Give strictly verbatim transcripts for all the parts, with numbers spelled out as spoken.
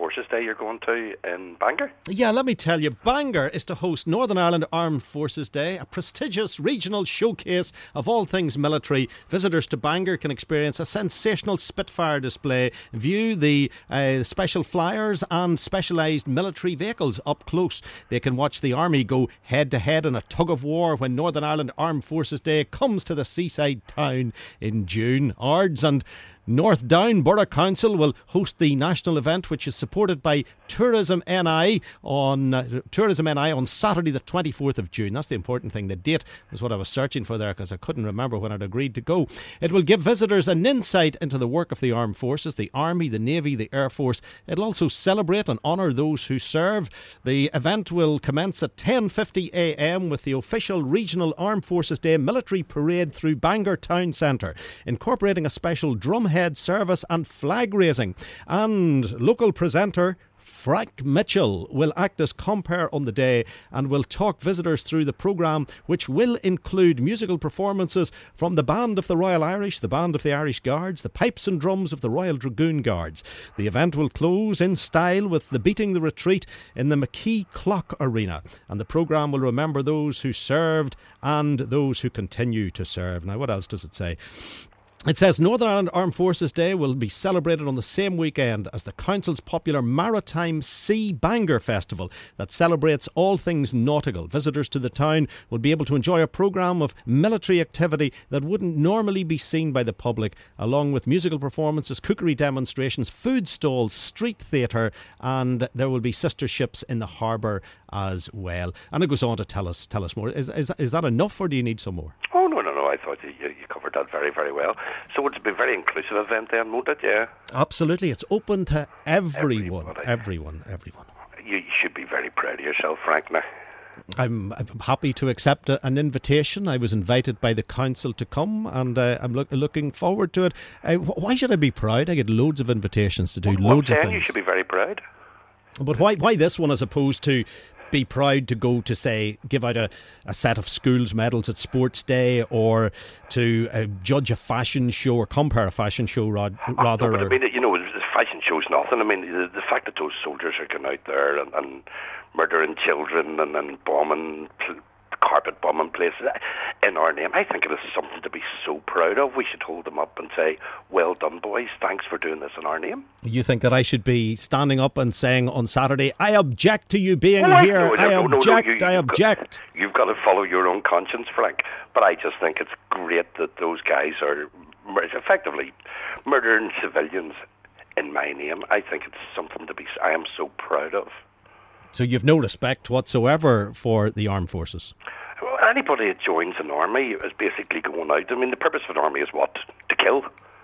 Forces Day you're going to in Bangor? Yeah, let me tell you, Bangor is to host Northern Ireland Armed Forces Day, a prestigious regional showcase of all things military. Visitors to Bangor can experience a sensational Spitfire display, view the uh, special flyers and specialised military vehicles up close. They can watch the Army go head-to-head in a tug-of-war when Northern Ireland Armed Forces Day comes to the seaside town in June. Ards and North Down Borough Council will host the national event, which is supported by Tourism N I on uh, Tourism N I on Saturday the twenty-fourth of June. That's the important thing. The date was what I was searching for there because I couldn't remember when I'd agreed to go. It will give visitors an insight into the work of the armed forces, the Army, the Navy, the Air Force. It'll also celebrate and honour those who serve. The event will commence at ten fifty a m with the official Regional Armed Forces Day military parade through Bangor Town Centre, incorporating a special drumhead service and flag raising. And local presenter Frank Mitchell will act as compere on the day and will talk visitors through the programme, which will include musical performances from the Band of the Royal Irish, the Band of the Irish Guards, the Pipes and Drums of the Royal Dragoon Guards. The event will close in style with the Beating the Retreat in the McKee Clock Arena, and the programme will remember those who served and those who continue to serve. Now, what else does it say? It says Northern Ireland Armed Forces Day will be celebrated on the same weekend as the Council's popular Maritime Sea Bangor Festival that celebrates all things nautical. Visitors to the town will be able to enjoy a programme of military activity that wouldn't normally be seen by the public, along with musical performances, cookery demonstrations, food stalls, street theatre, and there will be sister ships in the harbour as well. And it goes on to tell us tell us more. Is, is, is that enough, or do you need some more? Oh, no, no, no. I thought you, you covered that very, very well. So it's a very inclusive event then, won't it? Yeah. Absolutely. It's open to everyone. Everybody. Everyone. Everyone. You, you should be very proud of yourself, Frank, now. I'm, I'm happy to accept a, an invitation. I was invited by the council to come, and uh, I'm look, looking forward to it. Uh, why should I be proud? I get loads of invitations to do well, loads I'm of saying things. You should be very proud. But why why this one as opposed to be proud to go to, say, give out a, a set of schools medals at Sports Day, or to uh, judge a fashion show or compare a fashion show rod, rather? Oh, no, but I mean, you know, the fashion show's nothing. I mean, the, the fact that those soldiers are going out there and, and murdering children and, and bombing, carpet bombing places in our name, I think it is something to be so proud of. We should hold them up and say, well done, boys, thanks for doing this in our name. You think that I should be standing up and saying on Saturday, I object to you being well, here, no, no, I no, object, no, no, you, I you've object. Got, you've got to follow your own conscience, Frank. But I just think it's great that those guys are effectively murdering civilians in my name. I think it's something to be, I am so proud of. So you've no respect whatsoever for the armed forces? Well, anybody that joins an army is basically going out. I mean, the purpose of an army is what? To kill.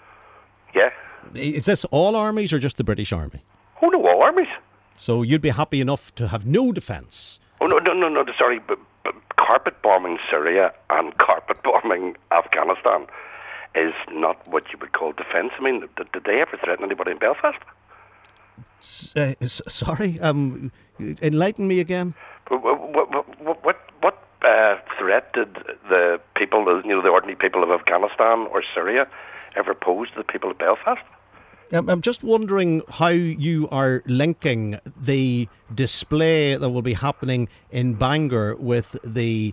Yeah. Is this all armies or just the British Army? Oh, no, all armies. So you'd be happy enough to have no defence? Oh, no, no, no, no, sorry. But, but carpet bombing Syria and carpet bombing Afghanistan is not what you would call defence. I mean, did, did they ever threaten anybody in Belfast? Uh, sorry, um, enlighten me again. What what what, what uh, threat did the people, you know, the ordinary people of Afghanistan or Syria ever pose to the people of Belfast? I'm just wondering how you are linking the display that will be happening in Bangor with the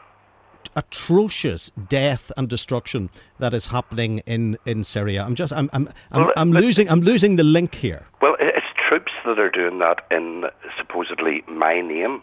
atrocious death and destruction that is happening in, in Syria. I'm just I'm I'm I'm, well, I'm losing I'm losing the link here. Well, it's troops that are doing that in supposedly my name.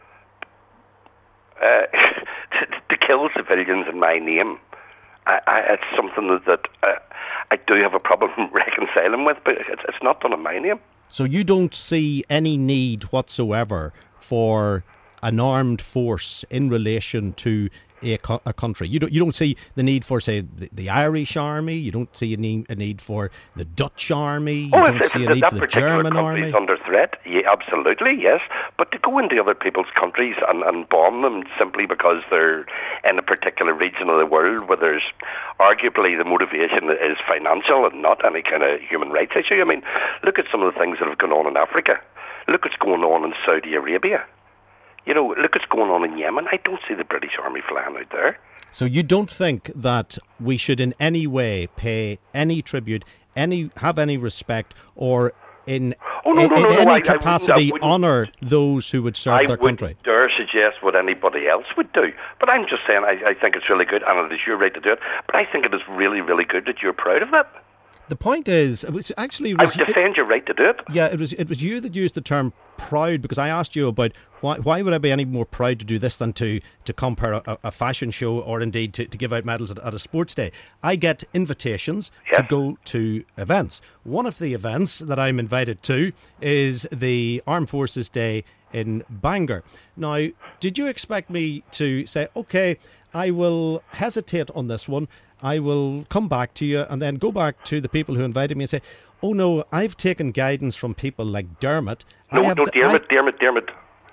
Uh, to, to kill civilians in my name, I, I, it's something that, that uh, I do have a problem reconciling with, but it's, it's not done in my name. So you don't see any need whatsoever for an armed force in relation to a, co- a country. You don't you don't see the need for, say, the, the Irish army. You don't see a need, a need for the Dutch army. You oh, don't if, see if a need that for the particular German country army. Is under threat, yeah, absolutely, yes. But to go into other people's countries and, and bomb them simply because they're in a particular region of the world where there's arguably the motivation is financial and not any kind of human rights issue. I mean, look at some of the things that have gone on in Africa. Look what's going on in Saudi Arabia. You know, look what's going on in Yemen. I don't see the British Army flying out there. So you don't think that we should in any way pay any tribute, any have any respect, or in oh, no, in, no, no, in no, any I, I capacity wouldn't- honour those who would serve I their wouldn't country? dare suggest what anybody else would do. But I'm just saying I, I think it's really good, and it is your right to do it. But I think it is really, really good that you're proud of that. The point is, it was actually it I was, would defend your right to do it. yeah, it was it was you that used the term proud, because I asked you about why why would I be any more proud to do this than to to compare a, a fashion show or indeed to, to give out medals at, at a sports day. I get invitations Yes. to go to events. One of the events that I'm invited to is the Armed Forces Day in Bangor. Now, did you expect me to say, okay, I will hesitate on this one, I will come back to you, and then go back to the people who invited me and say, oh no, I've taken guidance from people like Dermot. No, I have no, d- Dermot, I- Dermot, Dermot.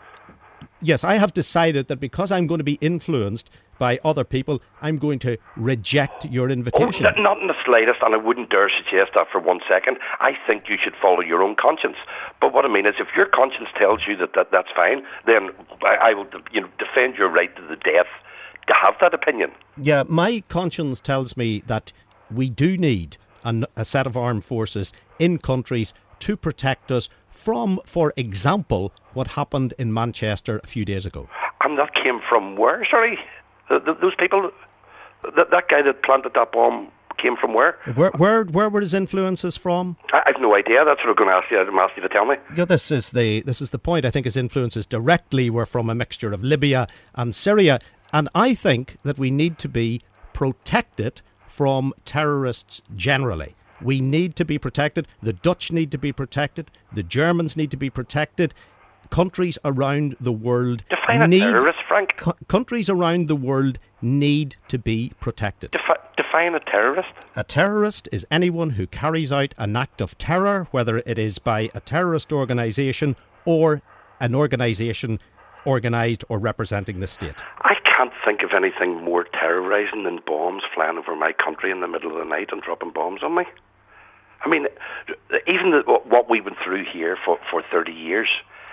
Yes, I have decided that because I'm going to be influenced by other people, I'm going to reject your Oh, invitation. n- not in the slightest, and I wouldn't dare suggest that for one second. I think you should follow your own conscience. But what I mean is, if your conscience tells you that, that that's fine, then I, I will you know, defend your right to the death to have that opinion. Yeah, my conscience tells me that we do need an, a set of armed forces in countries to protect us from, for example, what happened in Manchester a few days ago. And that came from where? Sorry, the, the, those people, that that guy that planted that bomb came from where? Where where where were his influences from? I, I've no idea. That's what I'm going to ask you. I'm asking you to tell me. Yeah, this is the this is the point. I think his influences directly were from a mixture of Libya and Syria, and I think that we need to be protected from terrorists generally. We need to be protected. The Dutch need to be protected. The Germans need to be protected. Countries around the world Define a need terrorist, Frank. co- countries around the world need to be protected. Defi- define a terrorist. A terrorist is anyone who carries out an act of terror, whether it is by a terrorist organisation or an organisation organised or representing the state. I can't think of anything more terrorising than bombs flying over my country in the middle of the night and dropping bombs on me. I mean, even the, what we went through here for, for thirty years,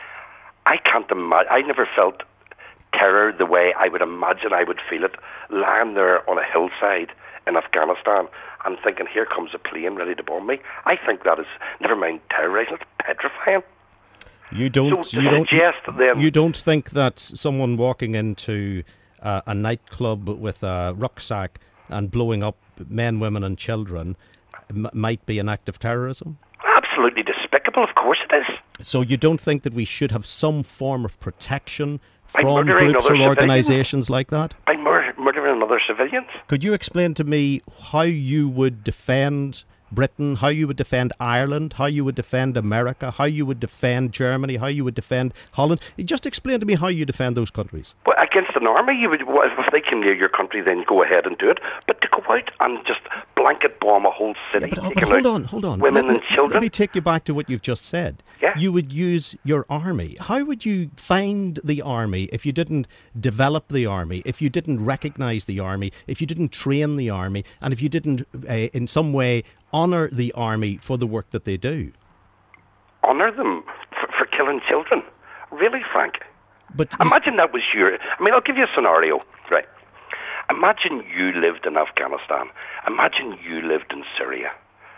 I can't imagine. I never felt terror the way I would imagine I would feel it, lying there on a hillside in Afghanistan and thinking, here comes a plane ready to bomb me. I think that is, never mind terrorising, it's petrifying. You don't. So to you don't. suggest then- You don't think that someone walking into uh, a nightclub with a rucksack and blowing up men, women, and children m- might be an act of terrorism? Absolutely despicable, of course it is. So you don't think that we should have some form of protection By from murdering groups other or civilians? organisations like that? By mur- murdering other civilians. Could you explain to me how you would defend Britain, how you would defend Ireland, how you would defend America, how you would defend Germany, how you would defend Holland? Just explain to me how you defend those countries. Well, against an army, you would, well, if they came near your country, then go ahead and do it. But to go out and just blanket bomb a whole city, Yeah, but, but taking hold out on, hold on. women let, and let- children. Let me take you back to what you've just said. Yeah. You would use your army. How would you find the army if you didn't develop the army, if you didn't recognise the army, if you didn't train the army, and if you didn't, uh, in some way, honour the army for the work that they do? Honour them for, for killing children. Really, Frank? But you s- Imagine that was your... I mean, I'll give you a scenario, right? Imagine you lived in Afghanistan. Imagine you lived in Syria.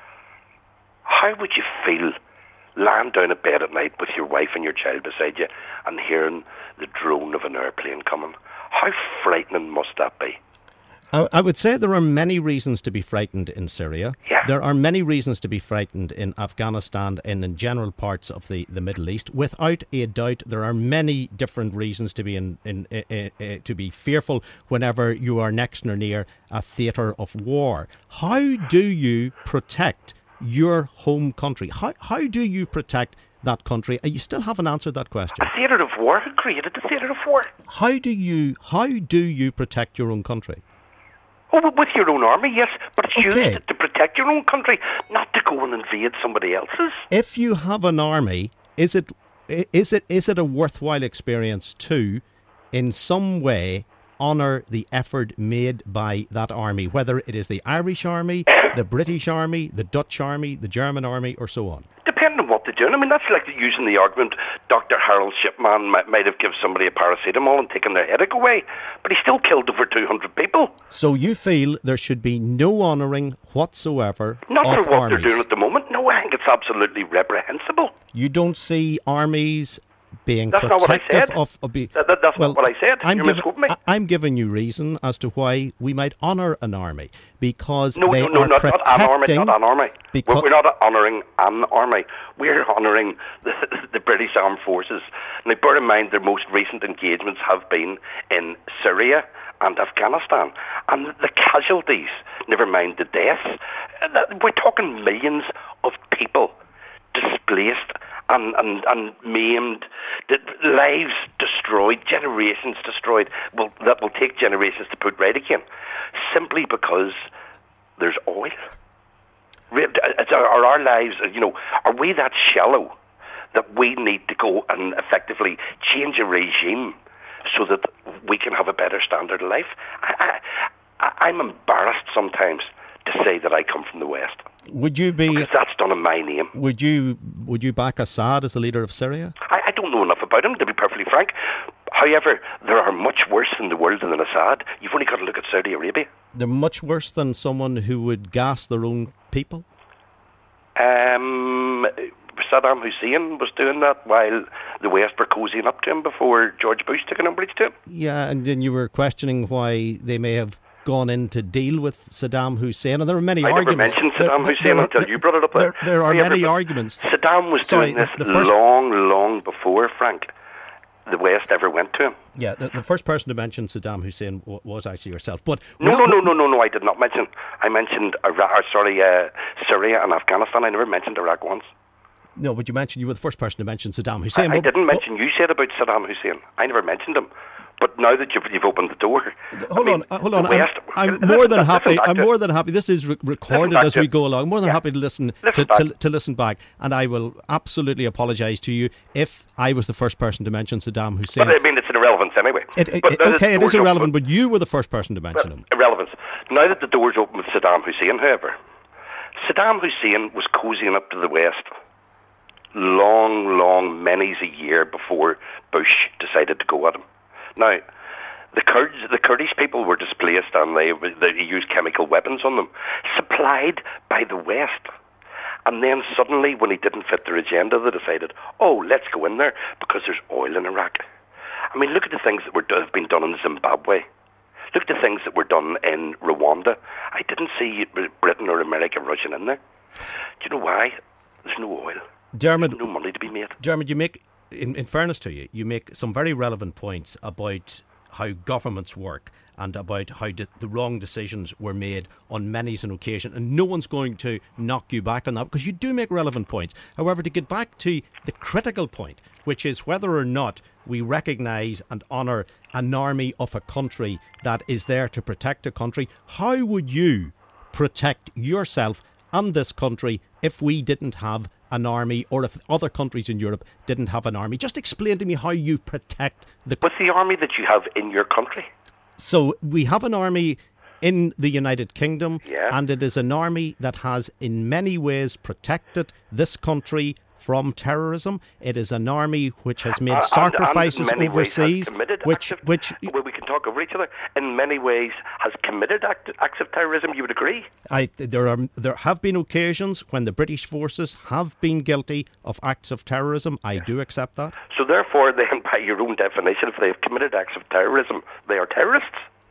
How would you feel lying down in bed at night with your wife and your child beside you and hearing the drone of an airplane coming? How frightening must that be? I, I would say there are many reasons to be frightened in Syria. Yeah. There are many reasons to be frightened in Afghanistan and in general parts of the, the Middle East. Without a doubt, there are many different reasons to be in, in, uh, uh, to be fearful whenever you are next or near a theatre of war. How do you protect your home country? How how do you protect that country? You still haven't answered that question. A theatre of war? Who created the theatre of war? How do you how do you protect your own country? Oh, well, with your own army, yes, but it's Okay. used to protect your own country, not to go and invade somebody else's. If you have an army, is it is it is it a worthwhile experience to, in some way, honour the effort made by that army, whether it is the Irish army, the British army, the Dutch army, the German army, or so on? Depending on what they're doing. I mean, that's like using the argument Doctor Harold Shipman might, might have given somebody a paracetamol and taken their headache away, but he still killed over two hundred people. So you feel there should be no honouring whatsoever Not of for what armies? they're doing at the moment. No, I think it's it's absolutely reprehensible. You don't see armies being That's not what I protective said. of... of be, that, that, that's well, not what I said. I'm You're giv- misquoting me. I- I'm giving you reason as to why we might honour an army, because No, they no, no, are not, protecting... not an army, not an army. Because- We're, we're not honouring an army. We're honouring the, the British Armed Forces. Now, bear in mind, their most recent engagements have been in Syria and Afghanistan. And the casualties, never mind the deaths, we're talking millions of people displaced and, and, and maimed, the lives destroyed, generations destroyed. Well, that will take generations to put right again, simply because there's oil. Are our lives, you know, are we that shallow that we need to go and effectively change a regime so that we can have a better standard of life? I, I, I'm embarrassed sometimes to say that I come from the West. Would you be? Because that's done in my name. Would you? Would you back Assad as the leader of Syria? I, I don't know enough about him, to be perfectly frank. However, there are much worse in the world than Assad. You've only got to look at Saudi Arabia. They're much worse than someone who would gas their own people? Um, Saddam Hussein was doing that while the West were cozying up to him before George Bush took an umbrage to him. Yeah, and then you were questioning why they may have gone in to deal with Saddam Hussein, and there are many I arguments. I never mentioned Saddam there, Hussein there, until there, you brought it up there. There, there are However, many arguments. Saddam was Sorry, doing this the first, long, long before, Frank, the West ever went to him. Yeah, the, the first person to mention Saddam Hussein w- was actually yourself. But no, no, no, no, no, no, I did not mention. I mentioned Iraq, or sorry, uh, Syria and Afghanistan. I never mentioned Iraq once. No, but you mentioned you were the first person to mention Saddam Hussein. I, I but, didn't but, mention. You said about Saddam Hussein. I never mentioned him. But now that you've, you've opened the door, hold I mean, on, uh, hold on. West, I'm, I'm listen, more than listen happy. I'm to, more than happy. This is re- recorded as to, we go along. More than yeah, happy to listen, listen to, to, to listen back, and I will absolutely apologise to you if I was the first person to mention Saddam Hussein. But I mean, it's an irrelevance anyway. It, it, but okay, it is irrelevant, but you were the first person to mention well, him. Irrelevance. Now that the door's open with Saddam Hussein, however, Saddam Hussein was cozying up to the West long, long, many's a year before Bush decided to go at him. Now, the Kurds, the Kurdish people were displaced and they, they used chemical weapons on them, supplied by the West. And then suddenly, when he didn't fit their agenda, they decided, oh, let's go in there because there's oil in Iraq. I mean, look at the things that were have been done in Zimbabwe. Look at the things that were done in Rwanda. I didn't see Britain or America rushing in there. Do you know why? There's no oil. Dermot, There's no money to be made. Dermot, you make, in, in fairness to you, you make some very relevant points about how governments work and about how de- the wrong decisions were made on many an occasion, and no one's going to knock you back on that because you do make relevant points. However, to get back to the critical point, which is whether or not we recognise and honour an army of a country that is there to protect a country, how would you protect yourself and this country if we didn't have an army, or if other countries in Europe didn't have an army? Just explain to me how you protect the... What's the army that you have in your country? So we have an army in the United Kingdom, yeah. and it is an army that has in many ways protected this country from terrorism. It is an army which has made uh, sacrifices and, and in many overseas, ways has which, active, which, well, we can talk over each other. In many ways, has committed act, acts of terrorism. You would agree? I, there are there have been occasions when the British forces have been guilty of acts of terrorism. I do accept that. So therefore, then, by your own definition, if they have committed acts of terrorism, they are terrorists.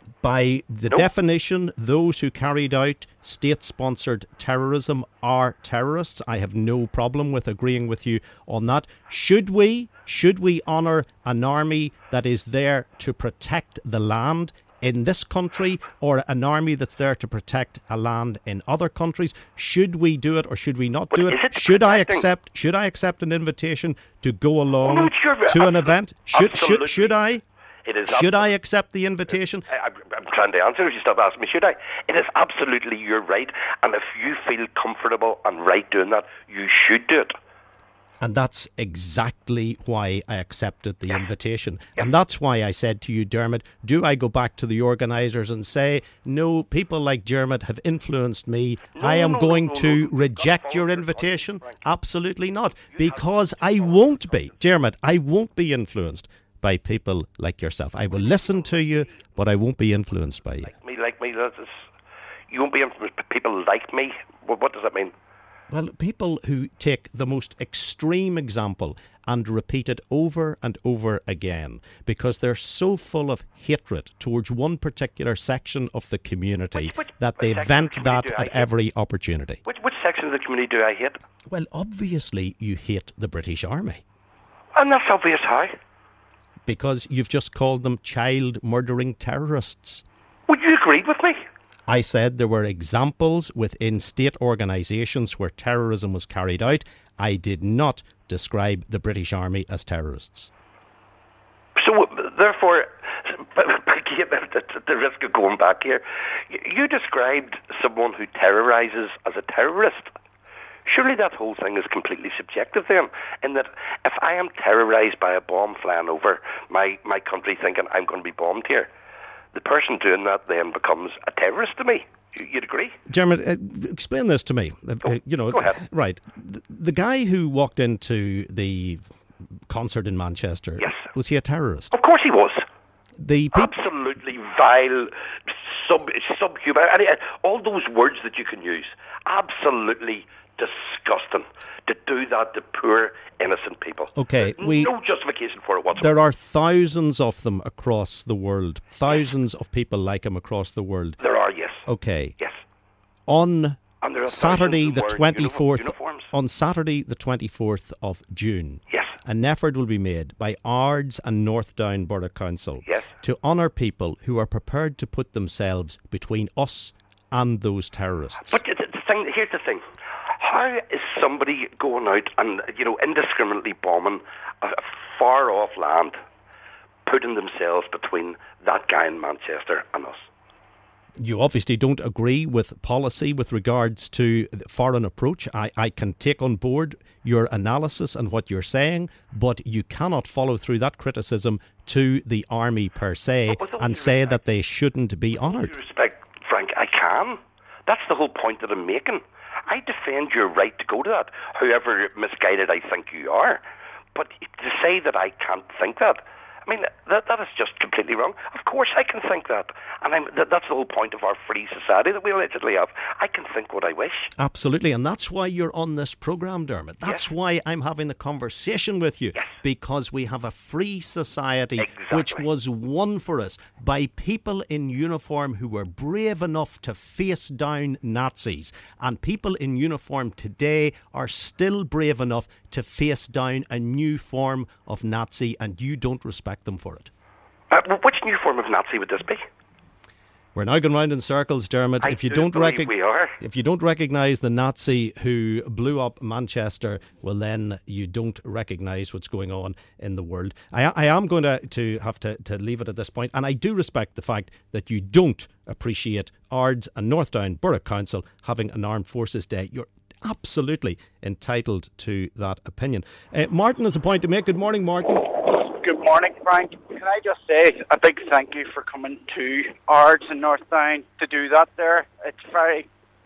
By the nope. definition, those who carried out state-sponsored terrorism are terrorists. I have no problem with agreeing with you on that. Should we, should we honour an army that is there to protect the land in this country, or an army that's there to protect a land in other countries? Should we do it or should we not but do it? it should protecting? I accept? Should I accept an invitation to go along oh, no, sure, to an event? Should absolutely. should should I? It is should I accept the invitation? I, I'm trying to answer. You stop asking me. Should I? It is absolutely your right, and if you feel comfortable and right doing that, you should do it. And that's exactly why I accepted the invitation. And that's why I said to you, Dermot, do I go back to the organisers and say, no, people like Dermot have influenced me. No, I am no, going no, no, to no. reject your invitation? Absolutely not. Because I won't be. Dermot, I won't be influenced by people like yourself. I will listen to you, but I won't be influenced by you. Like me, like me. That's, you won't be influenced by people like me? What, what does that mean? Well, people who take the most extreme example and repeat it over and over again because they're so full of hatred towards one particular section of the community which, which, that they which vent that the at every opportunity. Which, which section of the community do I hate? Well, obviously you hate the British Army. And that's obvious how. Because you've just called them child-murdering terrorists. Would you agree with me? I said there were examples within state organisations where terrorism was carried out. I did not describe the British Army as terrorists. So, therefore, at the risk of going back here, you described someone who terrorises as a terrorist. Surely that whole thing is completely subjective then, in that if I am terrorised by a bomb flying over my, my country thinking I'm going to be bombed here, the person doing that then becomes a terrorist to me. You'd agree? Dermot, uh, explain this to me. Uh, oh, you know, go ahead. Right. The, the guy who walked into the concert in Manchester, yes. was he a terrorist? Of course he was. The peop- Absolutely vile, sub, subhuman, all those words that you can use. Absolutely disgusting to do that to poor innocent people. Okay, There's we no justification for it whatsoever. There are thousands of them across the world. Thousands of people like him across the world. There are, yes. Okay. Yes. On And there are Saturday thousands the who wear twenty-fourth uniforms. on Saturday the twenty-fourth of June. Yes. An effort will be made by Ards and Northdown Borough Council Yes. to honour people who are prepared to put themselves between us and those terrorists. But the the thing, here's the thing. How is somebody going out and, you know, indiscriminately bombing a far off land, putting themselves between that guy in Manchester and us? You obviously don't agree with policy with regards to the foreign approach. I, I can take on board your analysis and what you're saying, but you cannot follow through that criticism to the army per se and say respect, that they shouldn't be honoured. With all due respect, Frank, I can. That's the whole point that I'm making. I defend your right to go to that, however misguided I think you are. But to say that I can't think that, I mean, that that is just completely wrong. Of course I can think that. And I'm, that, that's the whole point of our free society that we allegedly have. I can think what I wish. Absolutely. And that's why you're on this programme, Dermot. That's yes. why I'm having the conversation with you. Yes. Because we have a free society exactly. which was won for us by people in uniform who were brave enough to face down Nazis. And people in uniform today are still brave enough to face down a new form of Nazi, and you don't respect them for it. Uh, which new form of Nazi would this be? We're now going round in circles, Dermot. I if you do don't believe recog- we are. if you don't recognise the Nazi who blew up Manchester, well then you don't recognise what's going on in the world. I, I am going to, to have to, to leave it at this point, and I do respect the fact that you don't appreciate Ards and Northdown Borough Council having an Armed Forces Day. You're absolutely entitled to that opinion. Uh, Martin has a point to make. Good morning, Martin. Good morning, Frank. Can I just say a big thank you for coming to Ards and Northdown to do that there. It's very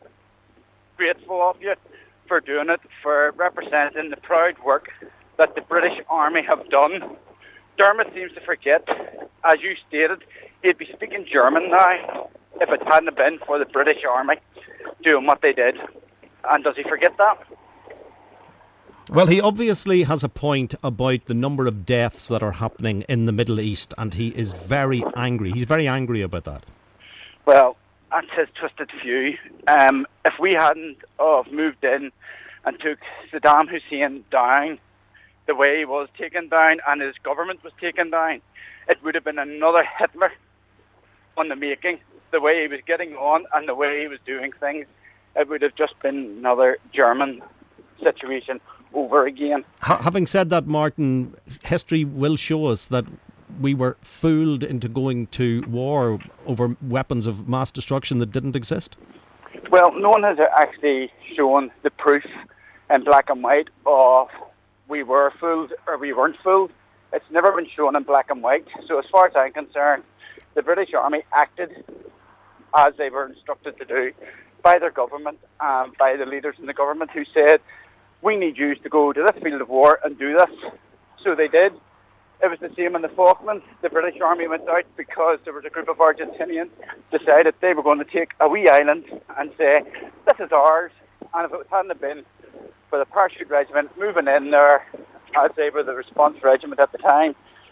grateful of you for doing it, for representing the proud work that the British Army have done. Dermot seems to forget, as you stated, he'd be speaking German now if it hadn't been for the British Army doing what they did. And does he forget that? Well, he obviously has a point about the number of deaths that are happening in the Middle East, and he is very angry. He's very angry about that. Well, that's his twisted view. Um, if we hadn't uh, moved in and took Saddam Hussein down the way he was taken down and his government was taken down, it would have been another Hitler on the making. The way he was getting on and the way he was doing things, it would have just been another German situation over again. Ha- having said that, Martin, history will show us that we were fooled into going to war over weapons of mass destruction that didn't exist. Well, no one has actually shown the proof in black and white of we were fooled or we weren't fooled. It's never been shown in black and white. So as far as I'm concerned, the British Army acted as they were instructed to do by their government and by the leaders in the government who said, we need you to go to this field of war and do this. So they did. It was the same in the Falklands. The British Army went out because there was a group of Argentinians decided they were going to take a wee island and say, this is ours. And if it hadn't been for the Parachute Regiment moving in there, as they were the response regiment at the time,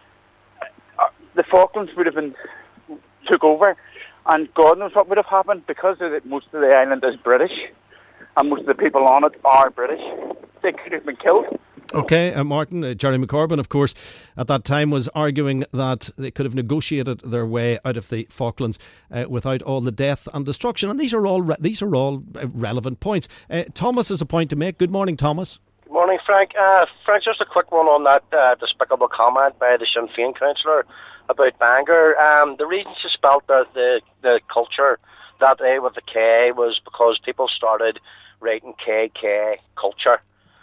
uh, the Falklands would have been took over, and God knows what would have happened, because of the, most of the island is British, and most of the people on it are British. They could have been killed. Okay, uh, Martin, uh, Jeremy Corbyn, of course, at that time was arguing that they could have negotiated their way out of the Falklands uh, without all the death and destruction. And these are all re- these are all uh, relevant points. Uh, Thomas has a point to make. Good morning, Thomas. Good morning, Frank. Uh, Frank, just a quick one on that uh, despicable comment by the Sinn Féin councillor about Bangor. Um, the reason she spelt the, the the culture that day with the K was because people started writing K K culture.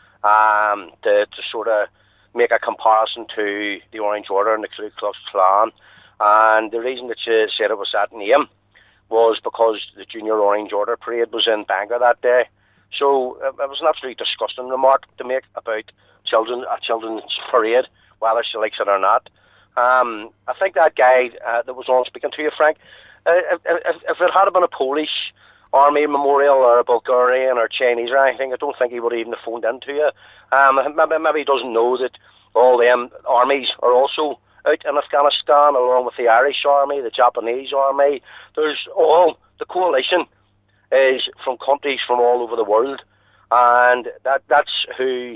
Um, to, to sort of make a comparison to the Orange Order and the Ku Klux Klan. And the reason that she said it was that name was because the Junior Orange Order parade was in Bangor that day. So uh, it was an absolutely disgusting remark to make about children a children's parade, whether she likes it or not. Um, I think that guy uh, that was on speaking to you, Frank, uh, if, if, if it had been a Polish Army memorial or a Bulgarian or Chinese or anything, I don't think he would have even phoned in to you. Um, maybe, maybe he doesn't know that all them armies are also out in Afghanistan, along with the Irish Army, the Japanese Army. There's all, the coalition is from countries from all over the world, and that that's who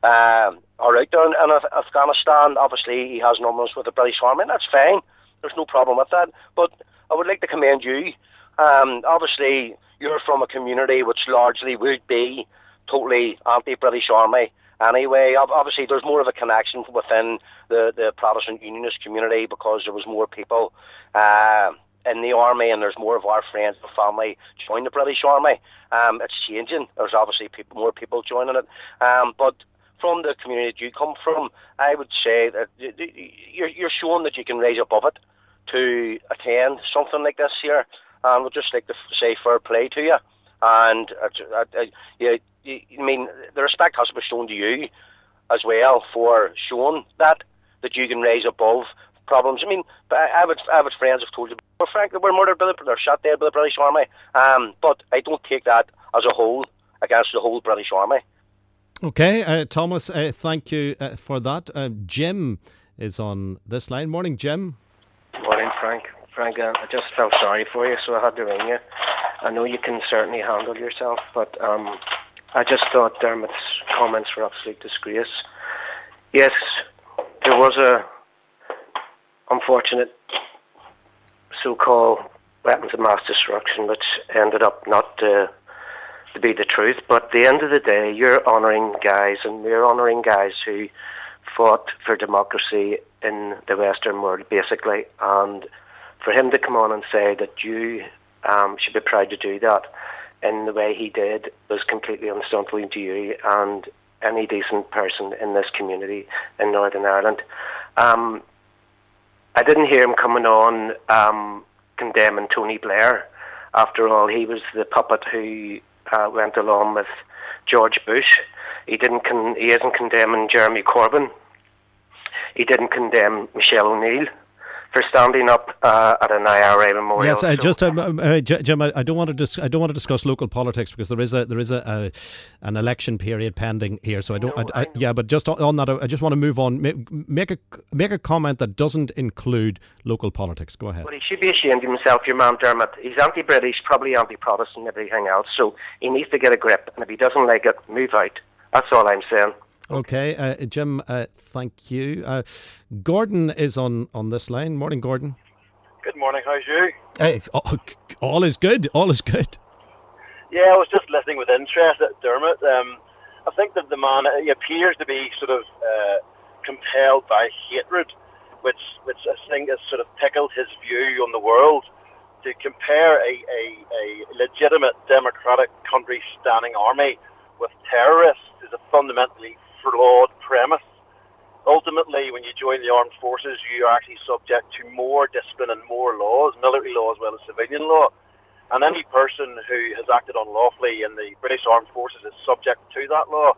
um, are out there in, in Afghanistan. Obviously, he has numbers with the British Army, and that's fine. There's no problem with that. But I would like to commend you. Um, obviously, you're from a community which largely would be totally anti-British Army anyway. Obviously, there's more of a connection within the, the Protestant Unionist community because there was more people uh, in the army, and there's more of our friends and family join the British Army. Um, it's changing. There's obviously people, more people joining it. Um, but from the community that you come from, I would say that you're, you're showing that you can rise above it to attend something like this here. And we'd just like to say fair play to you. And uh, uh, uh, you, you, I mean, the respect has to be shown to you as well for showing that that you can rise above problems. I mean, I have I have friends have told you, well, Frank, they were murdered by the, they're shot dead by the British Army. Um, but I don't take that as a whole against the whole British Army. Okay, uh, Thomas, uh, thank you uh, for that. Uh, Jim is on this line. Morning, Jim. Morning, Frank. Frank, uh, I just felt sorry for you, so I had to ring you. I know you can certainly handle yourself, but um, I just thought Dermot's comments were absolute disgrace. Yes, there was a unfortunate so-called weapons of mass destruction, which ended up not uh, to be the truth. But at the end of the day, you're honouring guys, and we're honouring guys who fought for democracy in the Western world, basically, and for him to come on and say that you um, should be proud to do that in the way he did was completely insulting to you and any decent person in this community in Northern Ireland. Um, I didn't hear him coming on um, condemning Tony Blair. After all, he was the puppet who uh, went along with George Bush. He didn't. Con- he isn't condemning Jeremy Corbyn. He didn't condemn Michelle O'Neill for standing up uh, at an I R A memorial. Yes, I so just um, uh, Jim, I, I don't want to dis- I don't want to discuss local politics because there is a there is a, a an election period pending here. So I don't. No, I, I, I yeah, but just on, on that, I just want to move on. Make, make a make a comment that doesn't include local politics. Go ahead. Well, he should be ashamed of himself, your man Dermot. He's anti-British, probably anti-Protestant, and everything else. So he needs to get a grip, and if he doesn't like it, move out. That's all I'm saying. Okay, uh, Jim, uh, thank you. Uh, Gordon is on, on this line. Morning, Gordon. Good morning, how's you? Hey, all, all is good, all is good. Yeah, I was just listening with interest at Dermot. Um, I think that the man, he appears to be sort of uh, compelled by hatred, which which I think has sort of tickled his view on the world. To compare a, a, a legitimate democratic country standing army with terrorists is a fundamentally flawed premise. Ultimately, when you join the armed forces, you are actually subject to more discipline and more laws, military law as well as civilian law. And any person who has acted unlawfully in the British Armed Forces is subject to that law.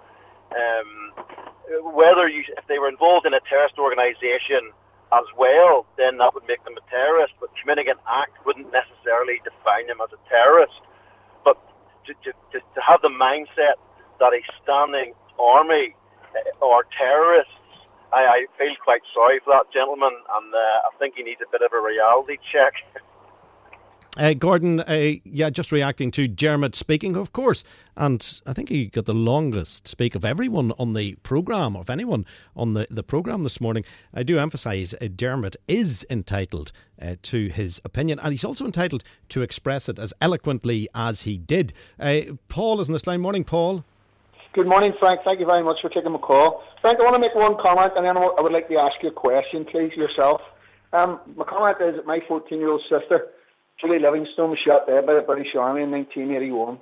Um, whether you, if they were involved in a terrorist organisation as well, then that would make them a terrorist. But committing an act wouldn't necessarily define them as a terrorist. But to, to, to, to have the mindset that a standing army uh, or terrorists. I, I feel quite sorry for that gentleman, and uh, I think he needs a bit of a reality check. Uh, Gordon, uh, yeah, just reacting to Dermot speaking, of course, and I think he got the longest speak of everyone on the programme, of anyone on the, the programme this morning. I do emphasise uh, Dermot is entitled uh, to his opinion, and he's also entitled to express it as eloquently as he did. Uh, Paul is in this line. Morning, Paul. Good morning, Frank. Thank you very much for taking my call. Frank, I want to make one comment, and then I would like to ask you a question, please, yourself. Um, my comment is that my fourteen-year-old sister, Julie Livingstone, was shot dead by the British Army in nineteen eighty-one.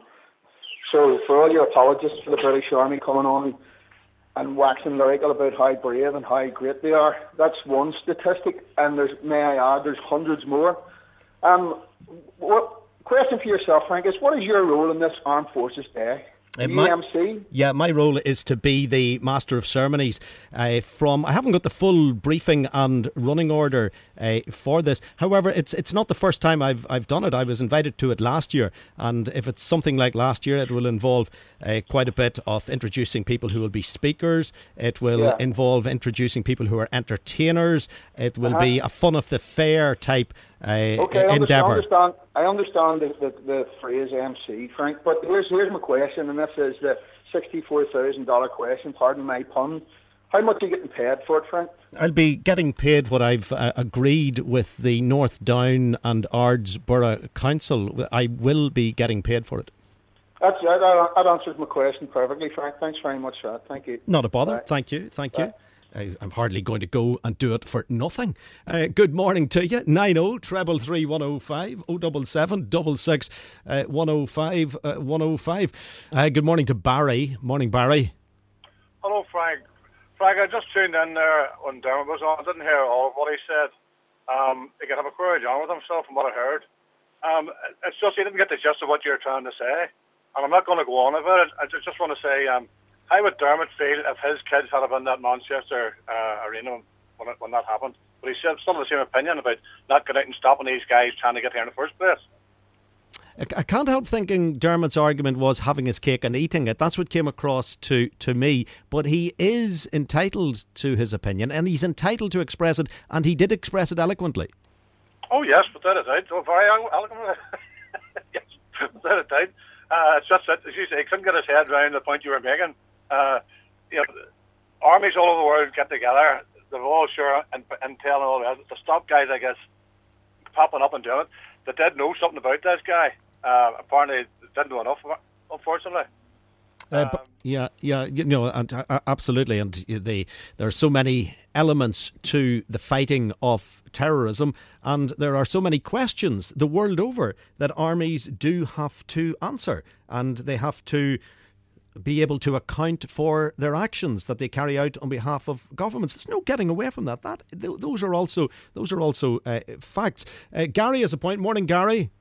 So for all your apologists for the British Army coming on and waxing lyrical about how brave and how great they are, that's one statistic, and there's, may I add, there's hundreds more. Um, what question for yourself, Frank, is what is your role in this Armed Forces Day? Uh, my, M C? Yeah, my role is to be the Master of Ceremonies. Uh, from I haven't got the full briefing and running order uh, for this. However, it's it's not the first time I've I've done it. I was invited to it last year, and if it's something like last year, it will involve uh, quite a bit of introducing people who will be speakers. It will yeah. involve introducing people who are entertainers. It will uh-huh. be a fun of the fair type uh, okay, I endeavour. Understand, I understand the, the, the phrase M C, Frank, but here's here's my question, and this is the sixty-four thousand dollars question, pardon my pun. How much are you getting paid for it, Frank? I'll be getting paid what I've uh, agreed with the North Down and Ards Borough Council. I will be getting paid for it. That's that, that answers my question perfectly, Frank. Thanks very much for that. Thank you. Not a bother. Bye. Thank you. Thank Bye. you. I, I'm hardly going to go and do it for nothing. Uh, good morning to you. nine oh treble three one oh five oh seven seven double six uh, one oh five uh, one oh five. Uh, good morning to Barry. Morning, Barry. Hello, Frank. Frank, I just tuned in there when Dermot was on. I didn't hear all of what he said. Um, he could have a courage on with himself from what I heard. Um, it's just he didn't get the gist of what you're trying to say. And I'm not going to go on about it. I just want to say, um, how would Dermot feel if his kids had been in that Manchester uh, arena when, it, when that happened? But he said some of the same opinion about not getting out and stopping these guys trying to get here in the first place. I can't help thinking Dermot's argument was having his cake and eating it. That's what came across to, to me. But he is entitled to his opinion, and he's entitled to express it, and he did express it eloquently. Oh, yes, without a doubt. Oh, very eloquently. Yes, without a doubt. Uh, it's just that, as you say, he couldn't get his head around the point you were making. Uh, you know, armies all over the world get together. They're all sure and, and telling all the rest. To stop guys, I guess, popping up and doing it. They did know something about this guy. Uh, apparently, they didn't know enough, unfortunately. Uh, but, yeah, yeah, you know, and, uh, absolutely, and they, there are so many elements to the fighting of terrorism, and there are so many questions the world over that armies do have to answer, and they have to be able to account for their actions that they carry out on behalf of governments. There's no getting away from that. That th- those are also those are also uh, facts. Uh, Gary has a point. Morning, Gary.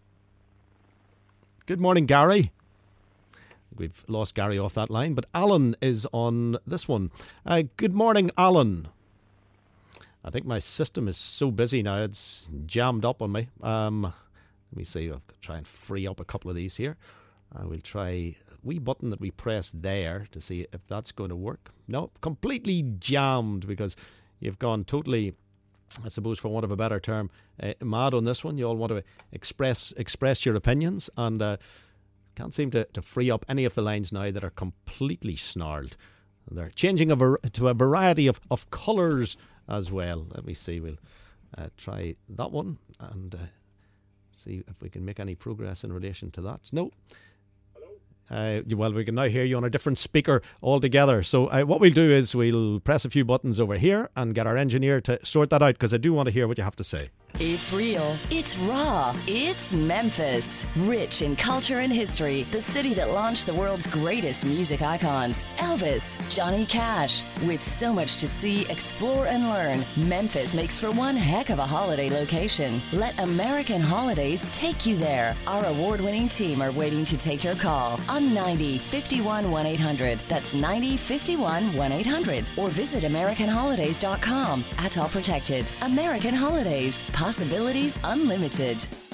Good morning, Gary. We've lost Gary off that line, but Alan is on this one. Uh, good morning, Alan. I think my system is so busy now, it's jammed up on me. Um, let me see, I'll try and free up a couple of these here. I will try a wee button that we press there to see if that's going to work. No, completely jammed because you've gone totally, I suppose for want of a better term, uh, mad on this one. You all want to express express your opinions, and uh, can't seem to, to free up any of the lines now that are completely snarled. They're changing a var- to a variety of, of colours as well. Let me see, we'll uh, try that one and uh, see if we can make any progress in relation to that. No. Uh, well, we can now hear you on a different speaker altogether. So uh, what we'll do is we'll press a few buttons over here and get our engineer to sort that out, because I do want to hear what you have to say. It's real. It's raw. It's Memphis. Rich in culture and history. The city that launched the world's greatest music icons. Elvis, Johnny Cash. With so much to see, explore, and learn, Memphis makes for one heck of a holiday location. Let American Holidays take you there. Our award-winning team are waiting to take your call on ninety, fifty-one, one eight hundred. That's ninety, fifty-one, one eight hundred. Or visit American Holidays dot com. Atoll protected. American Holidays. Possibilities unlimited.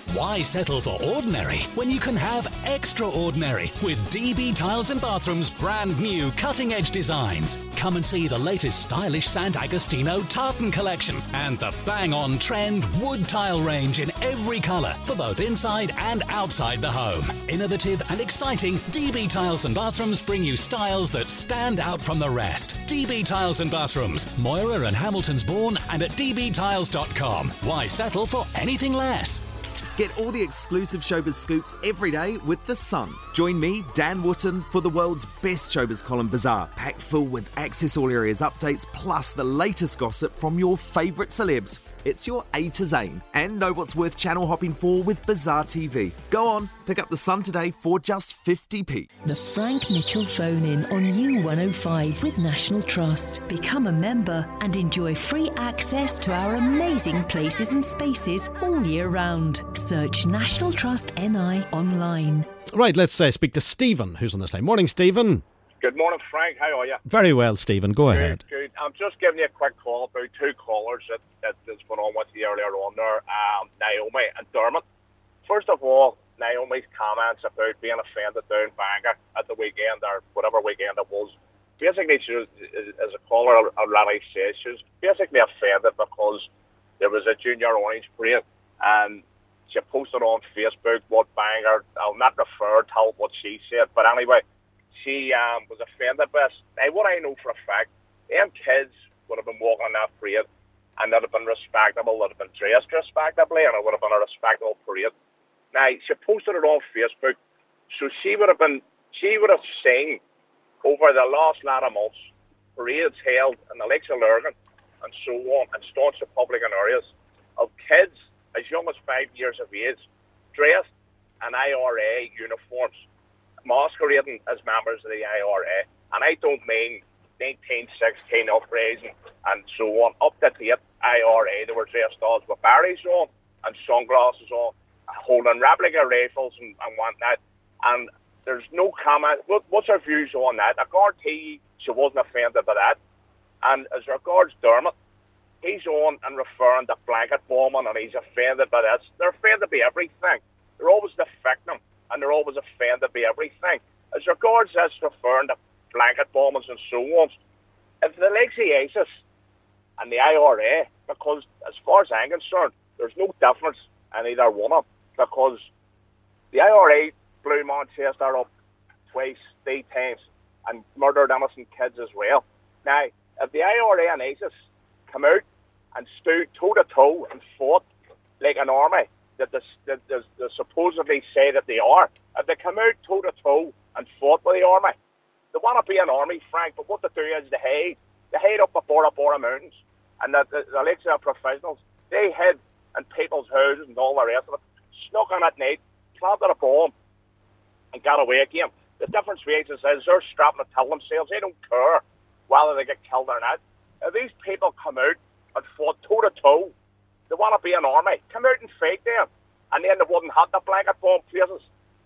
Why settle for ordinary when you can have extraordinary with D B Tiles and Bathrooms' brand new cutting-edge designs? Come and see the latest stylish Sant Agostino tartan collection and the bang-on trend wood tile range in every colour for both inside and outside the home. Innovative and exciting, D B Tiles and Bathrooms bring you styles that stand out from the rest. D B Tiles and Bathrooms, Moira and Hamilton's Bourne, and at d b tiles dot com. Why settle for anything less? Get all the exclusive showbiz scoops every day with The Sun. Join me, Dan Wootton, for the world's best showbiz column Bazaar, packed full with access all areas updates plus the latest gossip from your favourite celebs. It's your A to Zane. And know what's worth channel hopping for with Bazaar T V. Go on, pick up The Sun today for just fifty p. The Frank Mitchell phone-in on U one oh five with National Trust. Become a member and enjoy free access to our amazing places and spaces all year round. Search National Trust N I online. Right, let's uh, speak to Stephen, who's on this line. Morning, Stephen. Good morning, Frank. How are you? Very well, Stephen. Go good, ahead. Good. I'm just giving you a quick call about two callers that, that that's went on with you earlier on there, um, Naomi and Dermot. First of all, Naomi's comments about being offended down Bangor at the weekend or whatever weekend it was. Basically, she was, as a caller already says, she was basically offended because there was a Junior Orange parade and she posted on Facebook what Bangor, I'll not refer to what she said, but anyway, she um, was offended by us. Now, what I know for a fact, them kids would have been walking on that parade and they'd have been respectable, they'd have been dressed respectably, and it would have been a respectable parade. Now, she posted it on Facebook, so she would have been, she would have seen over the last lot of months parades held in the Lakes of Lurgan and so on, and staunch Republican areas of kids as young as five years of age, dressed in I R A uniforms, masquerading as members of the I R A. And I don't mean nineteen sixteen uprising and so on, up to date I R A. They were dressed all with berets on and sunglasses on, holding replica rifles and, and whatnot. And there's no comment. What, what's her views on that? I guarantee she wasn't offended by that. And as regards Dermot, he's on and referring to blanket bombing and he's offended by that. They're offended by everything. They're always the victim and they're always offended by everything. As regards us referring to blanket bombings and so on, if the likes of ISIS and the I R A, because as far as I'm concerned, there's no difference in either one of them, because the I R A blew Manchester up twice, three times, and murdered innocent kids as well. Now, if the I R A and ISIS come out and stood toe-to-toe and fought like an army that they, that they, they supposedly say that they are, if they come out toe-to-toe and fought with the army, they want to be an army, Frank, but what they do is they hide. They hide up the Bora Bora Mountains, and the, the, the likes of professionals, they hid in people's houses and all the rest of it, snuck in at night, planted a bomb, and got away again. The difference with ISIS is they're strapping to tell themselves they don't care whether they get killed or not. If these people come out and fought toe-to-toe, they want to be an army. Come out and fight them, and then they wouldn't have the blanket bomb places.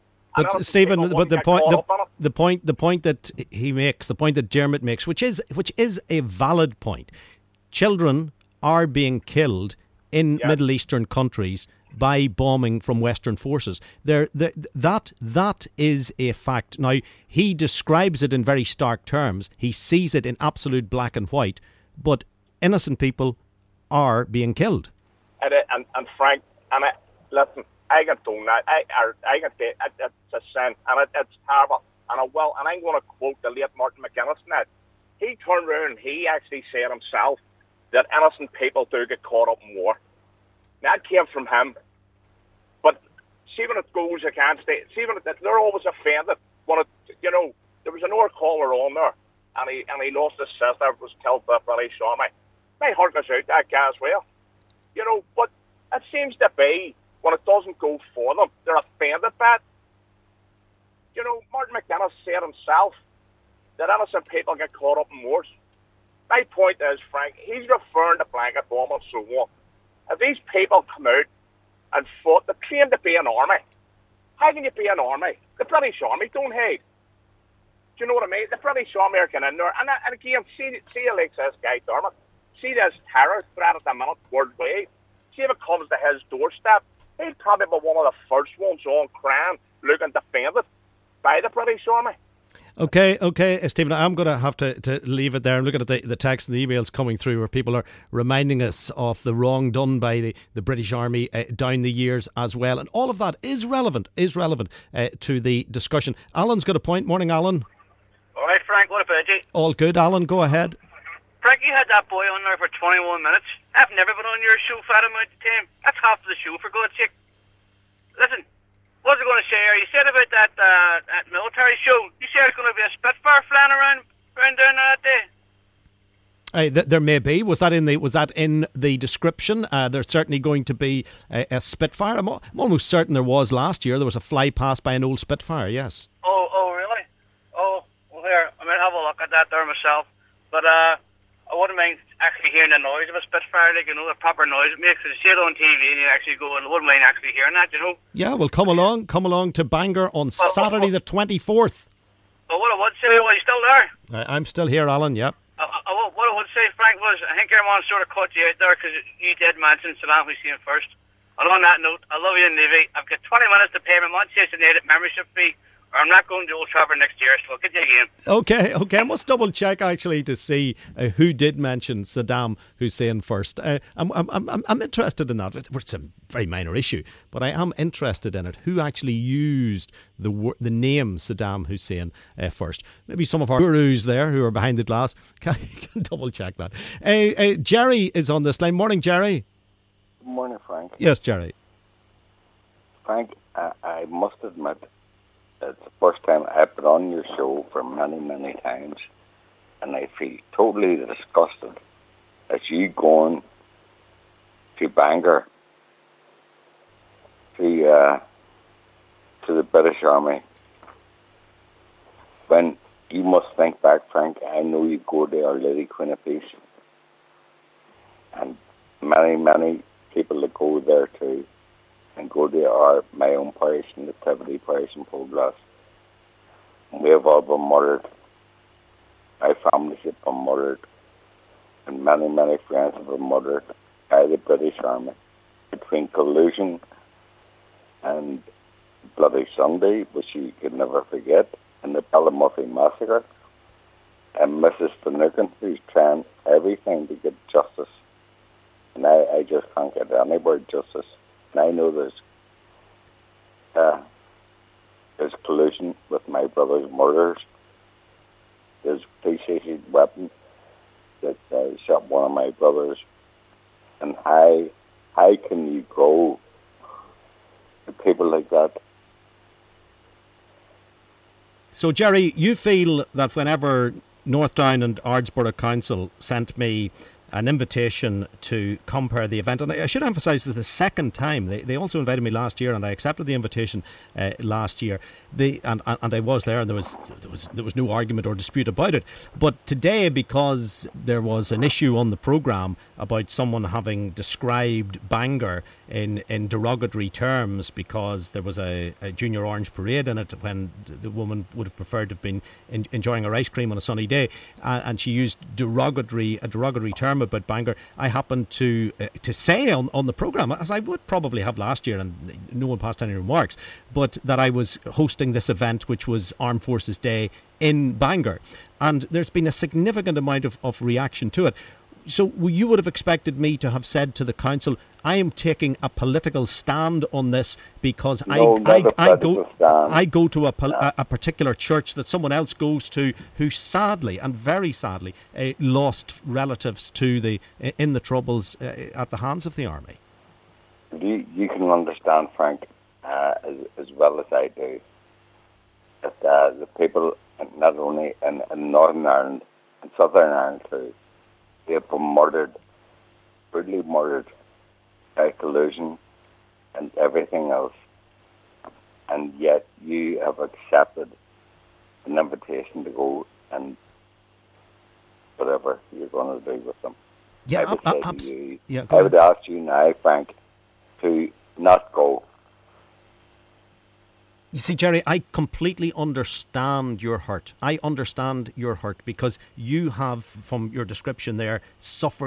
But Stephen, but the point, the, the point, the point that he makes, the point that Dermot makes, which is which is a valid point. Children are being killed in yeah. Middle Eastern countries by bombing from Western forces. There, that that is a fact. Now, he describes it in very stark terms. He sees it in absolute black and white. But innocent people are being killed. And and, and Frank, and I, listen, I can do that. I I can say it, it's a sin, and it, it's terrible. And I will, and I'm going to quote the late Martin McGuinness. Now, he turned around and he actually said himself that innocent people do get caught up in war. That came from him. But see when it goes against it, see when it, they're always offended. When it, you know, there was an old caller on there, and he and he lost his sister, was killed by British Army. My heart goes out that guy as well. You know, but it seems to be when it doesn't go for them, they're offended by it. You know, Martin McGuinness said himself that innocent people get caught up in wars. My point is, Frank, he's referring to blanket bomb and so on. If these people come out and fought, they claim to be an army. How can you be an army? The British Army don't hate. Do you know what I mean? The British Army are getting in there. And, and again, see, see like this guy, Dermot. See this terror threat at the minute worldwide. See if it comes to his doorstep. He'd probably be one of the first ones on crying, looking defended by the British Army. Okay, okay, uh, Stephen, I'm going to have to, to leave it there. I'm looking at the, the text and the emails coming through where people are reminding us of the wrong done by the, the British Army uh, down the years as well. And all of that is relevant, is relevant uh, to the discussion. Alan's got a point. Morning, Alan. All right, Frank, what about you? All good. Alan, go ahead. Frank, you had that boy on there for twenty-one minutes. I've never been on your show for that amount of time. That's half of the show, for God's sake. Listen. What was I going to say here? You said about that uh, that military show. You said it's going to be a Spitfire flying around, around down there that day. Uh, th- there may be. Was that in the Was that in the description? Uh, there's certainly going to be a, a Spitfire. I'm, al- I'm almost certain there was last year. There was a fly past by an old Spitfire. Yes. Oh, oh, really? Oh, well, here I might have a look at that there myself. But uh, I wouldn't mind actually hearing the noise of a Spitfire, like, you know, the proper noise it makes. You see it on T V and you actually go, and I wouldn't mind actually hearing that, you know. Yeah, well, come along, come along to Bangor on well, Saturday well, the twenty-fourth. Well, what I would say, well, you still there? I, I'm still here, Alan, yep. Uh, uh, what I would say, Frank, was I think everyone sort of caught you out there because you did mention Saddam Hussein first. And on that note, I love you in Navy. I've got twenty minutes to pay my Manchester-United membership fee, or I'm not going to Old Trafford next year, so I'll get you again. Okay, okay. I must double check actually to see uh, who did mention Saddam Hussein first. Uh, I'm, I'm, I'm, I'm interested in that. It's a very minor issue, but I am interested in it. Who actually used the wor- the name Saddam Hussein uh, first? Maybe some of our gurus there who are behind the glass can, can double check that. Uh, uh, Jerry is on this line. Morning, Jerry. Good morning, Frank. Yes, Jerry. Frank, I, I must admit, it's the first time I've been on your show for many, many times, and I feel totally disgusted as you going to Bangor to uh, to the British Army. When you must think back, Frank, I know you go to Our Lady Queen of Peace, and many, many people that go there too, and go to our my own parish, Nativity Parish in Poblass. We have all been murdered. My families have been murdered. And many, many friends have been murdered by the British Army. Between collusion and Bloody Sunday, which you could never forget, and the Ballymurphy Massacre, and Missus Finucane, who's trying everything to get justice. And I, I just can't get any word justice. And I know there's uh, there's collusion with my brother's murders. There's police-issued weapon that uh, shot one of my brothers. And how, how can you go to people like that? So, Jerry, you feel that whenever Northdown and Ardsborough Council sent me an invitation to compare the event, and I should emphasise this the second time. They they also invited me last year, and I accepted the invitation uh, last year. They and and I was there, and there was there was there was no argument or dispute about it. But today, because there was an issue on the programme about someone having described Bangor in in derogatory terms because there was a, a Junior Orange parade in it when the woman would have preferred to have been in, enjoying her ice cream on a sunny day, and, and she used derogatory a derogatory term about Bangor. I happened to uh, to say on, on the programme, as I would probably have last year, and no one passed any remarks, but that I was hosting this event, which was Armed Forces Day in Bangor, and there's been a significant amount of, of reaction to it. So you would have expected me to have said to the council, I am taking a political stand on this because no, I, I, I go stand. I go to a, a, a particular church that someone else goes to who sadly and very sadly uh, lost relatives to the in the Troubles uh, at the hands of the army. You, you can understand, Frank, uh, as, as well as I do, that uh, the people, not only in, in Northern Ireland and Southern Ireland too, they have been murdered, brutally murdered by collusion and everything else. And yet you have accepted an invitation to go and whatever you're going to do with them. Yeah, I would, I, say I, to you, yeah, I would ask you now, Frank, to not go. You see, Jerry, I completely understand your hurt. I understand your hurt because you have, from your description there, suffered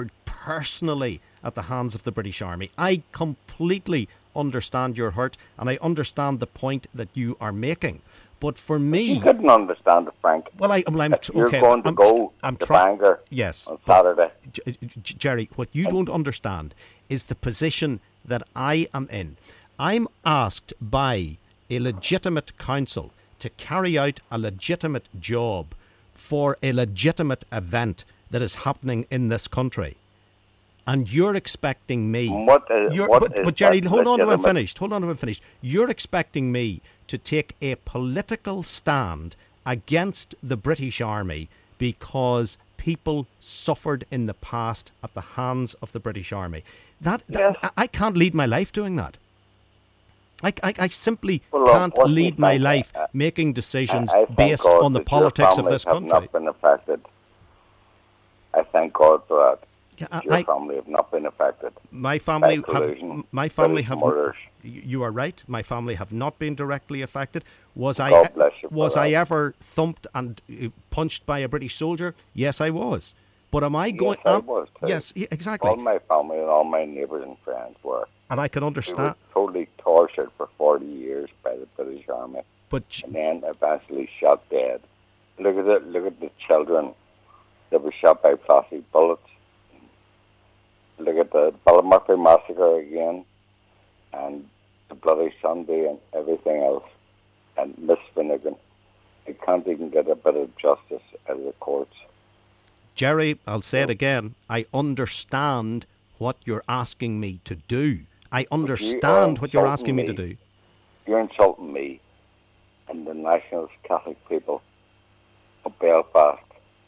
personally at the hands of the British Army. I completely understand your hurt, and I understand the point that you are making. But for me, you couldn't understand it, Frank. Well, I, well I'm if you're okay. going to I'm, go I'm to try- Bangor yes, on Saturday. J- J- Jerry, what you don't understand is the position that I am in. I'm asked by a legitimate council to carry out a legitimate job for a legitimate event that is happening in this country. And you're expecting me... What is, you're, what but, is but Jerry, hold on to legitimate? I'm finished. Hold on to I'm finished. You're expecting me to take a political stand against the British Army because people suffered in the past at the hands of the British Army. That, that yes. I can't lead my life doing that. I, I, I simply well, look, can't lead my life uh, making decisions I, I based God on the that your politics of families this have country. Not been affected. I thank God for that. Yeah, I, your I, family have not been affected. My family by have. collusion, My family British have. murders. You are right. My family have not been directly affected. Was God I? bless you for Was that. I ever thumped and uh, punched by a British soldier? Yes, I was. But am I going? Yes, I um, was too. yes, yeah, exactly. All my family and all my neighbours and friends were. And I can We understand. were totally tortured for forty years by the British Army, But and then eventually shot dead. Look at it. Look at the children that were shot by plastic bullets. Look at the Ballymurphy massacre again, and the Bloody Sunday and everything else. And Miss Finnegan, they can't even get a bit of justice out of the courts. Jerry, I'll say it again. I understand what you're asking me to do. I understand what you're asking me to do. You're insulting me and the Nationalist Catholic people of Belfast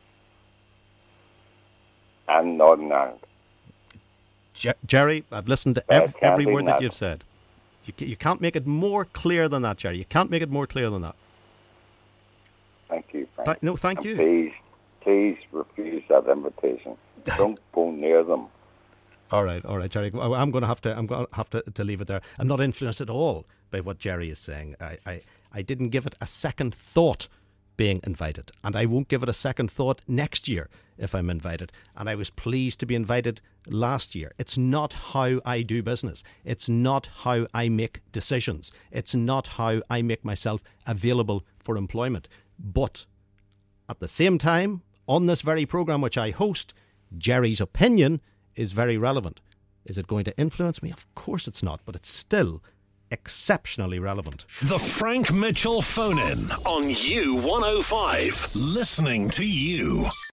and Northern Ireland. Jer- Jerry, I've listened to ev- every word that you've said. You, ca- you can't make it more clear than that, Jerry. You can't make it more clear than that. Thank you, Frank. Th- no, thank and you. Please, please refuse that invitation. Don't go near them. All right, all right, Jerry. Well, I'm going to have to. I'm going to have to, to leave it there. I'm not influenced at all by what Jerry is saying. I, I, I didn't give it a second thought being invited, and I won't give it a second thought next year if I'm invited. And I was pleased to be invited last year. It's not how I do business. It's not how I make decisions. It's not how I make myself available for employment. But at the same time, on this very programme which I host, Jerry's opinion is very relevant. Is it going to influence me? Of course it's not, but it's still exceptionally relevant. The Frank Mitchell phone-in on U one oh five. Listening to you.